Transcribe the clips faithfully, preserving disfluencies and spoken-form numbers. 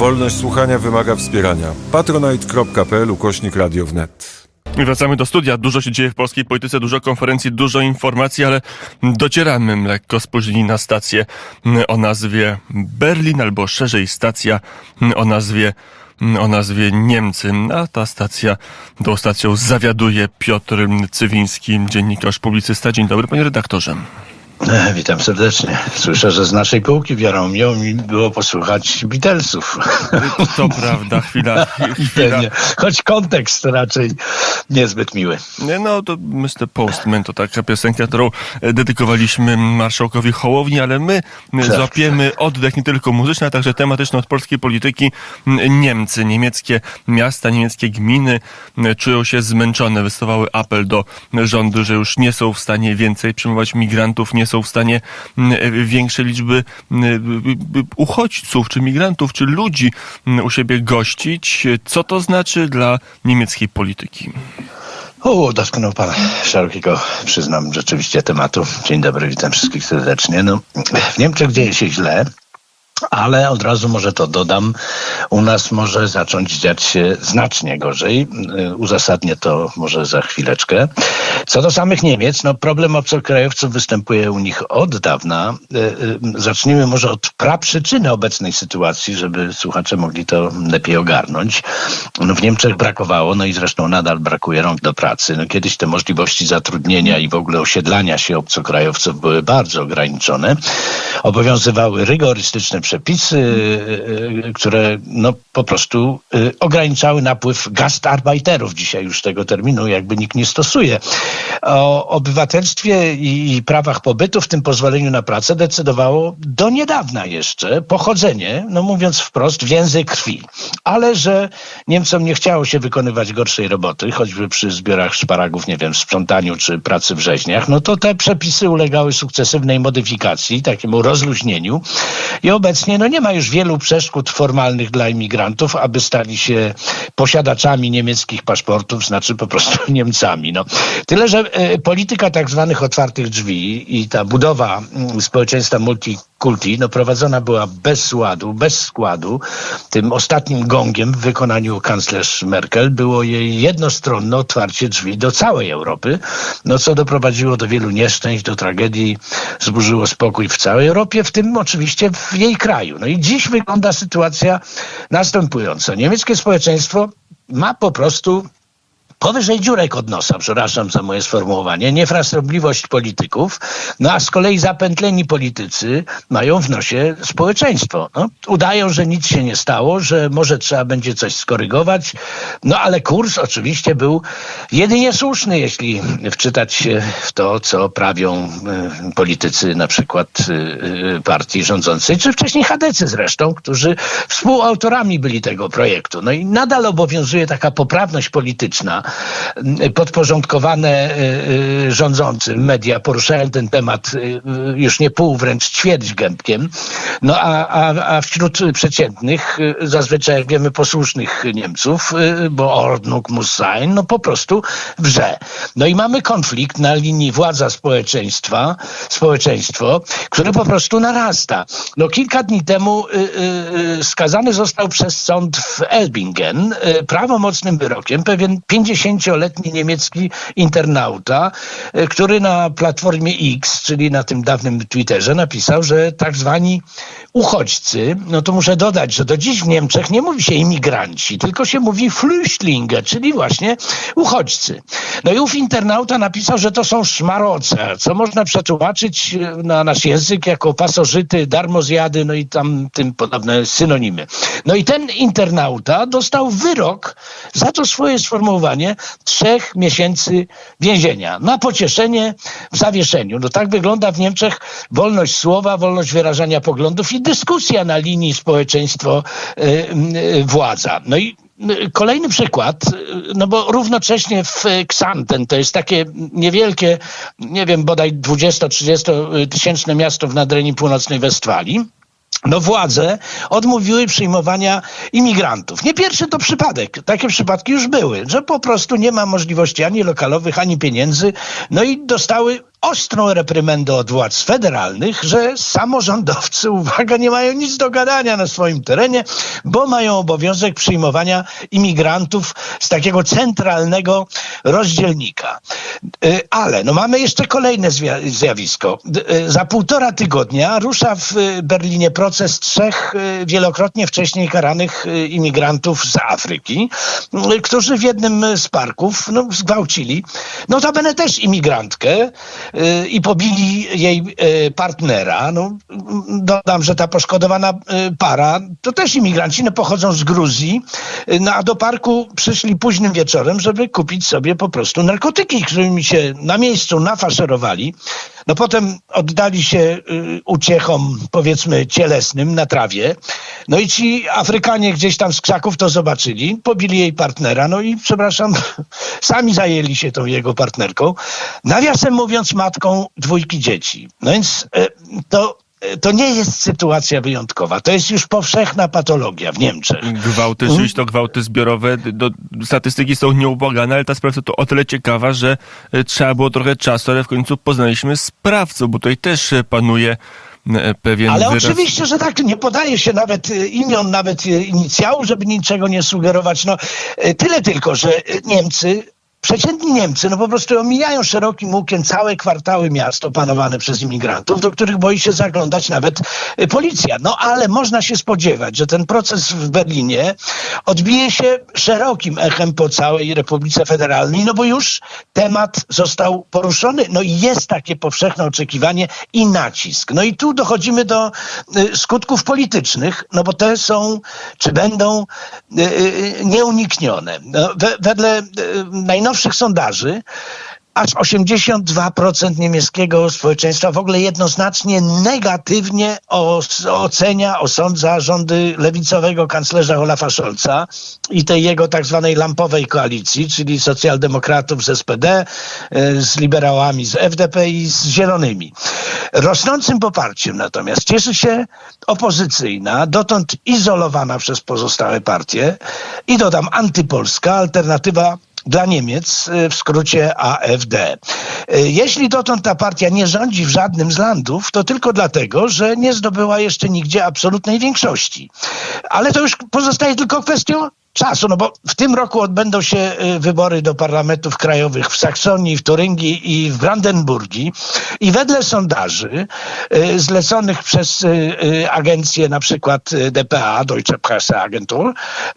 Wolność słuchania wymaga wspierania. patronite.pl ukośnik Radio Wnet. I wracamy do studia. Dużo się dzieje w polskiej polityce, dużo konferencji, dużo informacji, ale docieramy lekko spóźnieni na stację o nazwie Berlin, albo szerzej stacja o nazwie o nazwie Niemcy. A ta stacja, tą stacją zawiaduje Piotr Cywiński, dziennikarz, publicysta. Dzień dobry, panie redaktorze. Witam serdecznie. Słyszę, że z naszej półki biorą. Miło mi było posłuchać Beatlesów. To prawda, chwila. chwila. Choć kontekst raczej niezbyt miły. No to mister Postman to taka piosenka, którą dedykowaliśmy marszałkowi Hołowni, ale my tak. złapiemy oddech nie tylko muzyczny, a także tematyczny od polskiej polityki. Niemcy, niemieckie miasta, niemieckie gminy czują się zmęczone. Wystawały apel do rządu, że już nie są w stanie więcej przyjmować migrantów, nie są w stanie większej liczby uchodźców, czy migrantów, czy ludzi u siebie gościć. Co to znaczy dla niemieckiej polityki? O, dotknął pan szerokiego, przyznam, rzeczywiście tematu. Dzień dobry, witam wszystkich serdecznie. No, w Niemczech dzieje się źle, ale od razu może to dodam, u nas może zacząć dziać się znacznie gorzej. Uzasadnię to może za chwileczkę. Co do samych Niemiec, no problem obcokrajowców występuje u nich od dawna. Zacznijmy może od praprzyczyny obecnej sytuacji, żeby słuchacze mogli to lepiej ogarnąć. No w Niemczech brakowało, no i zresztą nadal brakuje rąk do pracy. No kiedyś te możliwości zatrudnienia i w ogóle osiedlania się obcokrajowców były bardzo ograniczone. Obowiązywały rygorystyczne przepisy, które no po prostu ograniczały napływ gastarbeiterów. Dzisiaj już tego terminu jakby nikt nie stosuje. O obywatelstwie i prawach pobytu, w tym pozwoleniu na pracę, decydowało do niedawna jeszcze pochodzenie, no mówiąc wprost, więzy krwi. Ale że Niemcom nie chciało się wykonywać gorszej roboty, choćby przy zbiorach szparagów, nie wiem, sprzątaniu czy pracy w rzeźniach, no to te przepisy ulegały sukcesywnej modyfikacji, takiemu rozluźnieniu i obecnie no nie ma już wielu przeszkód formalnych dla imigrantów, aby stali się posiadaczami niemieckich paszportów, znaczy po prostu Niemcami. No. Tyle, że y, polityka tak zwanych otwartych drzwi i ta budowa y, społeczeństwa multikulti no, prowadzona była bez ładu, bez składu. Tym ostatnim gongiem w wykonaniu kanclerz Merkel było jej jednostronne otwarcie drzwi do całej Europy, no co doprowadziło do wielu nieszczęść, do tragedii, zburzyło spokój w całej Europie, w tym oczywiście w jej kraju. No i dziś wygląda sytuacja następująco. Niemieckie społeczeństwo ma po prostu powyżej dziurek od nosa, przepraszam za moje sformułowanie, niefrasobliwość polityków, no a z kolei zapętleni politycy mają w nosie społeczeństwo. No, udają, że nic się nie stało, że może trzeba będzie coś skorygować, no ale kurs oczywiście był jedynie słuszny, jeśli wczytać się w to, co prawią y, politycy na przykład y, y, partii rządzącej, czy wcześniej chadecy zresztą, którzy współautorami byli tego projektu. No i nadal obowiązuje taka poprawność polityczna, podporządkowane y, rządzącym. Media poruszają ten temat y, już nie pół, wręcz ćwierć gębkiem. No a, a, a wśród przeciętnych, y, zazwyczaj jak wiemy posłusznych Niemców, y, bo Ordnung muss sein, no po prostu wrze. No i mamy konflikt na linii władza społeczeństwa, społeczeństwo, które po prostu narasta. No kilka dni temu y, y, skazany został przez sąd w Elbingen y, prawomocnym wyrokiem pewien pięćdziesięcioletni niemiecki internauta, który na platformie X, czyli na tym dawnym Twitterze, napisał, że tak zwani uchodźcy, no to muszę dodać, że do dziś w Niemczech nie mówi się imigranci, tylko się mówi Flüchtlinge, czyli właśnie uchodźcy. No i ów internauta napisał, że to są szmaroce, co można przetłumaczyć na nasz język jako pasożyty, darmozjady, no i tam tym podobne synonimy. No i ten internauta dostał wyrok za to swoje sformułowanie trzech miesięcy więzienia. Na pocieszenie w zawieszeniu. No tak wygląda w Niemczech wolność słowa, wolność wyrażania poglądów i dyskusja na linii społeczeństwo-władza. No i kolejny przykład, no bo równocześnie w Xanten, to jest takie niewielkie, nie wiem, bodaj dwudziesto-trzydziesto tysięczne miasto w nadrenii północnej Westfalii, no władze odmówiły przyjmowania imigrantów. Nie pierwszy to przypadek. Takie przypadki już były, że po prostu nie ma możliwości ani lokalowych, ani pieniędzy. No i dostały ostrą reprymendę od władz federalnych, że samorządowcy, uwaga, nie mają nic do gadania na swoim terenie, bo mają obowiązek przyjmowania imigrantów z takiego centralnego rozdzielnika. Ale no mamy jeszcze kolejne zjawisko. Za półtora tygodnia rusza w Berlinie proces trzech wielokrotnie wcześniej karanych imigrantów z Afryki, którzy w jednym z parków no, zgwałcili, notabene też imigrantkę i pobili jej partnera. No, dodam, że ta poszkodowana para to też imigranci, no, pochodzą z Gruzji, no, a do parku przyszli późnym wieczorem, żeby kupić sobie po prostu narkotyki, którymi się na miejscu nafaszerowali. No potem oddali się y, uciechom, powiedzmy, cielesnym na trawie. No i ci Afrykanie gdzieś tam z krzaków to zobaczyli, pobili jej partnera, no i przepraszam, sami zajęli się tą jego partnerką. Nawiasem mówiąc, matką dwójki dzieci. No więc y, to To nie jest sytuacja wyjątkowa. To jest już powszechna patologia w Niemczech. Gwałty, rzeczywiście to gwałty zbiorowe. Do, statystyki są nieubłagane, ale ta sprawa to o tyle ciekawa, że trzeba było trochę czasu, ale w końcu poznaliśmy sprawców, bo tutaj też panuje pewien Ale wyraz... oczywiście, że tak, nie podaje się nawet imion, nawet inicjałów, żeby niczego nie sugerować. No, tyle tylko, że Niemcy... Przeciętni Niemcy no po prostu omijają szerokim łukiem całe kwartały miast opanowane przez imigrantów, do których boi się zaglądać nawet policja. No ale można się spodziewać, że ten proces w Berlinie odbije się szerokim echem po całej Republice Federalnej, no bo już temat został poruszony, no i jest takie powszechne oczekiwanie i nacisk. No i tu dochodzimy do y, skutków politycznych, no bo te są, czy będą y, y, nieuniknione. No, we, wedle y, najnowszych nowszych sondaży aż osiemdziesiąt dwa procent niemieckiego społeczeństwa w ogóle jednoznacznie negatywnie os- ocenia, osądza rządy lewicowego kanclerza Olafa Scholza i tej jego tak zwanej lampowej koalicji, czyli socjaldemokratów z S P D, y, z liberałami z F D P i z Zielonymi. Rosnącym poparciem natomiast cieszy się opozycyjna, dotąd izolowana przez pozostałe partie i dodam antypolska alternatywa dla Niemiec, w skrócie A F D. Jeśli dotąd ta partia nie rządzi w żadnym z landów, to tylko dlatego, że nie zdobyła jeszcze nigdzie absolutnej większości. Ale to już pozostaje tylko kwestią czasu, no bo w tym roku odbędą się wybory do parlamentów krajowych w Saksonii, w Turyngii i w Brandenburgii i wedle sondaży zleconych przez agencje, na przykład D P A, Deutsche Presseagentur,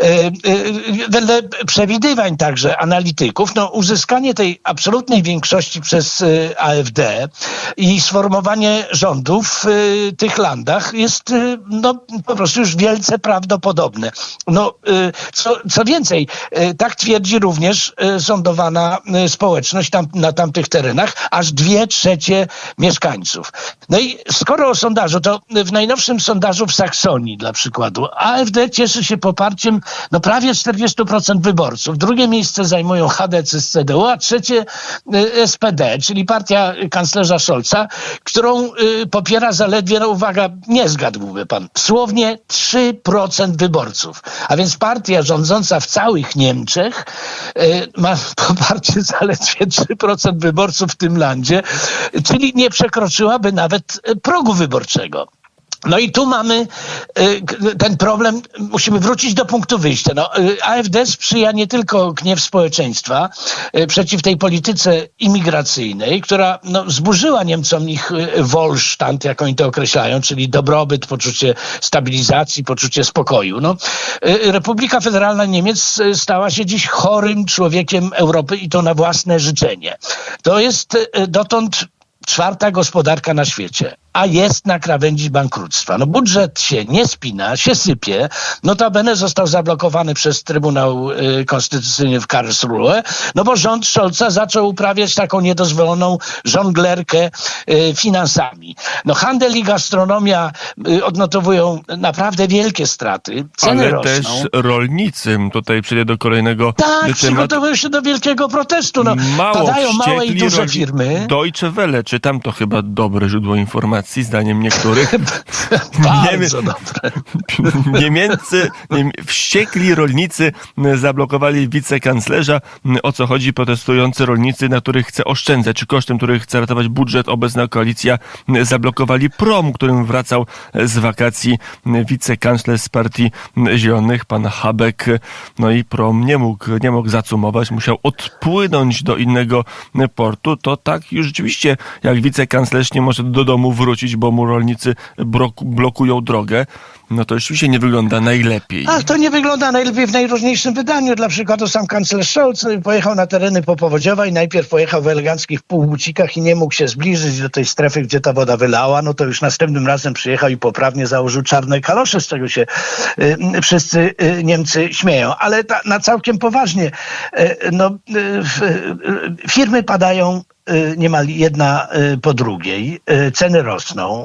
wedle przewidywań także analityków, no uzyskanie tej absolutnej większości przez A F D i sformowanie rządów w tych landach jest no po prostu już wielce prawdopodobne. No Co, co więcej, tak twierdzi również sądowana społeczność tam, na tamtych terenach, aż dwie trzecie mieszkańców. No i skoro o sondażu, to w najnowszym sondażu w Saksonii dla przykładu A F D cieszy się poparciem no prawie czterdzieści procent wyborców. Drugie miejsce zajmują H D C z C D U, a trzecie S P D, czyli partia kanclerza Scholza, którą popiera zaledwie, no uwaga, nie zgadłby pan, słownie trzy procent wyborców. A więc partia rządząca w całych Niemczech y, ma poparcie zaledwie trzy procent wyborców w tym landzie, czyli nie przekroczyłaby nawet progu wyborczego. No i tu mamy y, ten problem, musimy wrócić do punktu wyjścia. No, y, A F D sprzyja nie tylko gniew społeczeństwa y, przeciw tej polityce imigracyjnej, która no, zburzyła Niemcom ich y, Wohlstand, jak oni to określają, czyli dobrobyt, poczucie stabilizacji, poczucie spokoju. No, y, Republika Federalna Niemiec y, stała się dziś chorym człowiekiem Europy i to na własne życzenie. To jest y, dotąd czwarta gospodarka na świecie, a jest na krawędzi bankructwa. No budżet się nie spina, się sypie. Notabene został zablokowany przez Trybunał y, Konstytucyjny w Karlsruhe, no bo rząd Scholza zaczął uprawiać taką niedozwoloną żonglerkę y, finansami. No handel i gastronomia y, odnotowują naprawdę wielkie straty. Ceny Ale rosną. też rolnicy. Tutaj przejdę do kolejnego Tak, tematu. przygotowują się do wielkiego protestu. No, Mało padają małe i wściekli duże roli- firmy. Deutsche Welle, czy tam to chyba dobre źródło informacji. nacji, zdaniem niektórych. Bardzo dobre. Niemieccy, wściekli rolnicy zablokowali wicekanclerza. O co chodzi? Protestujący rolnicy, na których chce oszczędzać, czy kosztem których chce ratować budżet, obecna koalicja zablokowali prom, którym wracał z wakacji wicekanclerz z Partii Zielonych, pan Habeck. No i prom nie mógł, nie mógł zacumować, musiał odpłynąć do innego portu. To tak już rzeczywiście, jak wicekanclerz nie może do domu wrócić, bo mu rolnicy blokują drogę, no to rzeczywiście nie wygląda najlepiej. Ach, to nie wygląda najlepiej w najróżniejszym wydaniu. Dla przykładu sam kanclerz Scholz pojechał na tereny popowodziowe i najpierw pojechał w eleganckich półbucikach i nie mógł się zbliżyć do tej strefy, gdzie ta woda wylała. No to już następnym razem przyjechał i poprawnie założył czarne kalosze, z czego się y, wszyscy y, Niemcy śmieją. Ale ta, na całkiem poważnie, y, no, y, y, firmy padają niemal jedna po drugiej. Ceny rosną.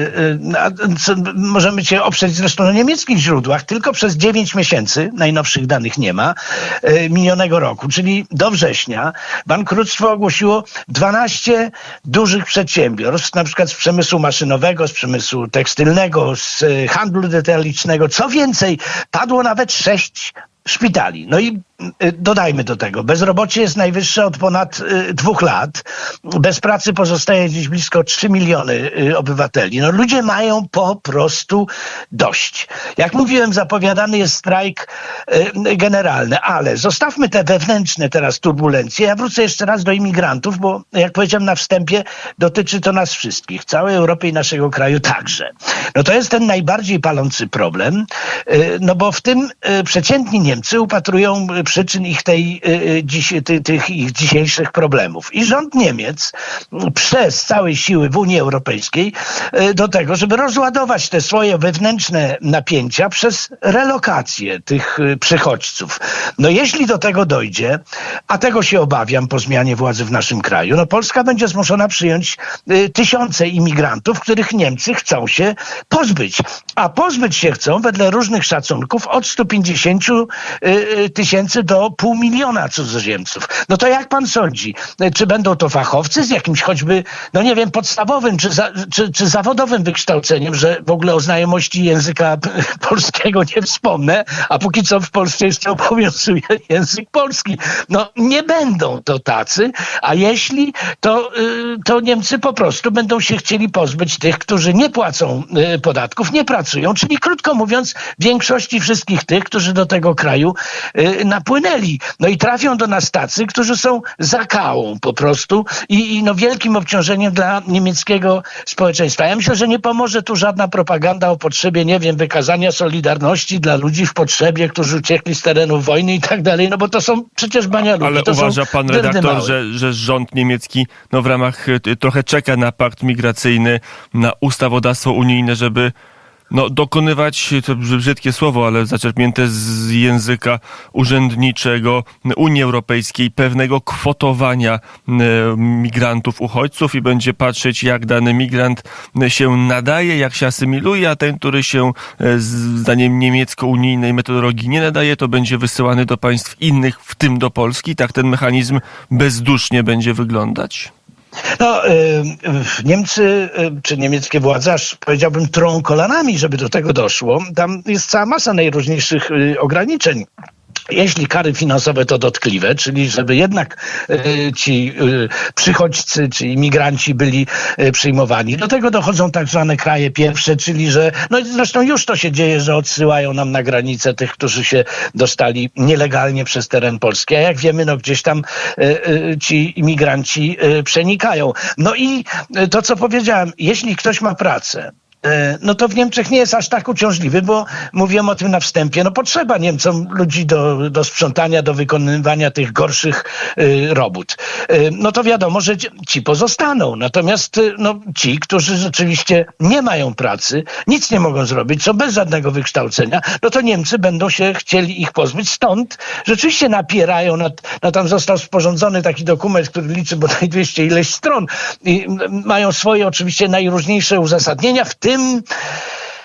Możemy się oprzeć zresztą na niemieckich źródłach. Tylko przez dziewięć miesięcy, najnowszych danych nie ma, minionego roku, czyli do września, bankructwo ogłosiło dwanaście dużych przedsiębiorstw, na przykład z przemysłu maszynowego, z przemysłu tekstylnego, z handlu detalicznego. Co więcej, padło nawet sześć szpitali. No i dodajmy do tego, bezrobocie jest najwyższe od ponad y, dwóch lat. Bez pracy pozostaje dziś blisko trzy miliony y, obywateli. No ludzie mają po prostu dość. Jak mówiłem, zapowiadany jest strajk y, generalny, ale zostawmy te wewnętrzne teraz turbulencje. Ja wrócę jeszcze raz do imigrantów, bo jak powiedziałem na wstępie, dotyczy to nas wszystkich, całej Europy i naszego kraju także. No to jest ten najbardziej palący problem, y, no bo w tym y, przeciętni Niemcy upatrują przyczyn ich tej, dziś, ty, tych ich dzisiejszych problemów. I rząd Niemiec przez całe siły w Unii Europejskiej do tego, żeby rozładować te swoje wewnętrzne napięcia przez relokację tych przychodźców. No jeśli do tego dojdzie, a tego się obawiam po zmianie władzy w naszym kraju, no Polska będzie zmuszona przyjąć tysiące imigrantów, których Niemcy chcą się pozbyć. A pozbyć się chcą wedle różnych szacunków od stu pięćdziesięciu tysięcy do pół miliona cudzoziemców. No to jak pan sądzi, czy będą to fachowcy z jakimś choćby, no nie wiem, podstawowym czy, za, czy, czy zawodowym wykształceniem, że w ogóle o znajomości języka polskiego nie wspomnę, a póki co w Polsce jeszcze obowiązuje język polski. No nie będą to tacy, a jeśli, to, to Niemcy po prostu będą się chcieli pozbyć tych, którzy nie płacą podatków, nie pracują, czyli krótko mówiąc większości wszystkich tych, którzy do tego kraju napłynęli. No i trafią do nas tacy, którzy są zakałą po prostu i, i no wielkim obciążeniem dla niemieckiego społeczeństwa. Ja myślę, że nie pomoże tu żadna propaganda o potrzebie, nie wiem, wykazania solidarności dla ludzi w potrzebie, którzy uciekli z terenów wojny i tak dalej, no bo to są przecież banialuki. Ale to uważa pan redaktor, że, że rząd niemiecki no w ramach trochę czeka na pakt migracyjny, na ustawodawstwo unijne, żeby no, dokonywać, to brzydkie słowo, ale zaczerpnięte z języka urzędniczego Unii Europejskiej, pewnego kwotowania e, migrantów, uchodźców i będzie patrzeć, jak dany migrant się nadaje, jak się asymiluje, a ten, który się e, zdaniem niemiecko-unijnej metodologii nie nadaje, to będzie wysyłany do państw innych, w tym do Polski. Tak ten mechanizm bezdusznie będzie wyglądać? No, y, Niemcy, y, czy niemieckie władze, aż powiedziałbym, trą kolanami, żeby do tego doszło. Tam jest cała masa najróżniejszych y, ograniczeń. Jeśli kary finansowe to dotkliwe, czyli żeby jednak y, ci y, przychodźcy czy imigranci byli y, przyjmowani. Do tego dochodzą tak zwane kraje pierwsze, czyli że, no zresztą już to się dzieje, że odsyłają nam na granicę tych, którzy się dostali nielegalnie przez teren Polski. A jak wiemy, no gdzieś tam y, y, ci imigranci y, przenikają. No i y, to, co powiedziałem, jeśli ktoś ma pracę, no to w Niemczech nie jest aż tak uciążliwy, bo mówiłem o tym na wstępie. No potrzeba Niemcom ludzi do, do sprzątania, do wykonywania tych gorszych y, robót. Y, no to wiadomo, że ci pozostaną. Natomiast y, no, ci, którzy rzeczywiście nie mają pracy, nic nie mogą zrobić, są bez żadnego wykształcenia, no to Niemcy będą się chcieli ich pozbyć. Stąd rzeczywiście napierają, na, no tam został sporządzony taki dokument, który liczy bodaj dwieście ileś stron i mają swoje oczywiście najróżniejsze uzasadnienia, w tym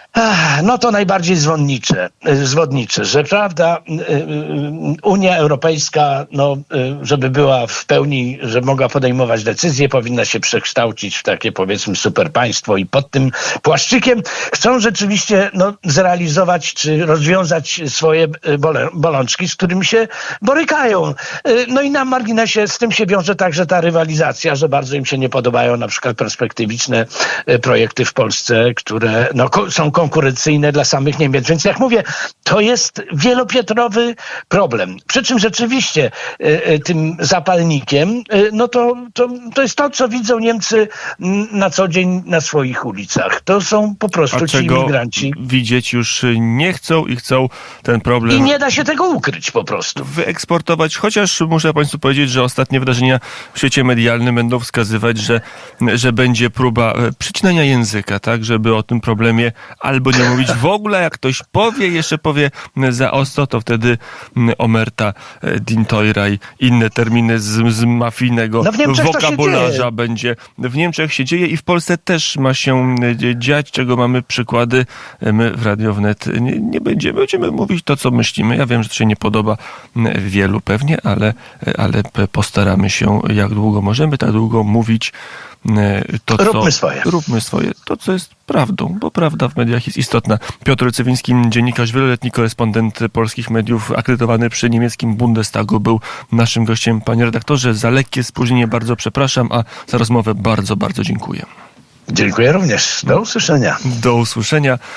No to najbardziej zwodnicze, zwodnicze, że prawda, Unia Europejska, no, żeby była w pełni, żeby mogła podejmować decyzje, powinna się przekształcić w takie, powiedzmy, superpaństwo i pod tym płaszczykiem chcą rzeczywiście no, zrealizować czy rozwiązać swoje bole, bolączki, z którymi się borykają. No i na marginesie z tym się wiąże także ta rywalizacja, że bardzo im się nie podobają na przykład perspektywiczne projekty w Polsce, które no, są konkurencyjne dla samych Niemiec. Więc jak mówię, to jest wielopiętrowy problem. Przy czym rzeczywiście y, y, tym zapalnikiem, y, no to, to, to jest to, co widzą Niemcy na co dzień na swoich ulicach. To są po prostu A ci czego imigranci. widzieć już nie chcą i chcą ten problem... I nie da się tego ukryć po prostu. Wyeksportować, chociaż muszę Państwu powiedzieć, że ostatnie wydarzenia w świecie medialnym będą wskazywać, że, że będzie próba przycinania języka, tak, żeby o tym problemie albo nie mówić w ogóle, jak ktoś powie, jeszcze powie za ostro, to wtedy omerta, dintoira i inne terminy z, z mafijnego no wokabularza będzie. W Niemczech się dzieje i w Polsce też ma się dziać, czego mamy przykłady. My w Radio Wnet nie, nie będziemy, będziemy mówić to, co myślimy. Ja wiem, że to się nie podoba wielu pewnie, ale, ale postaramy się, jak długo możemy, tak długo mówić to, co... Róbmy swoje. Róbmy swoje. To, co jest prawdą, bo prawda w mediach jest istotna. Piotr Cywiński, dziennikarz, wieloletni korespondent polskich mediów, akredytowany przy niemieckim Bundestagu, był naszym gościem. Panie redaktorze, za lekkie spóźnienie bardzo przepraszam, a za rozmowę bardzo, bardzo dziękuję. Dziękuję również. Do usłyszenia. Do usłyszenia.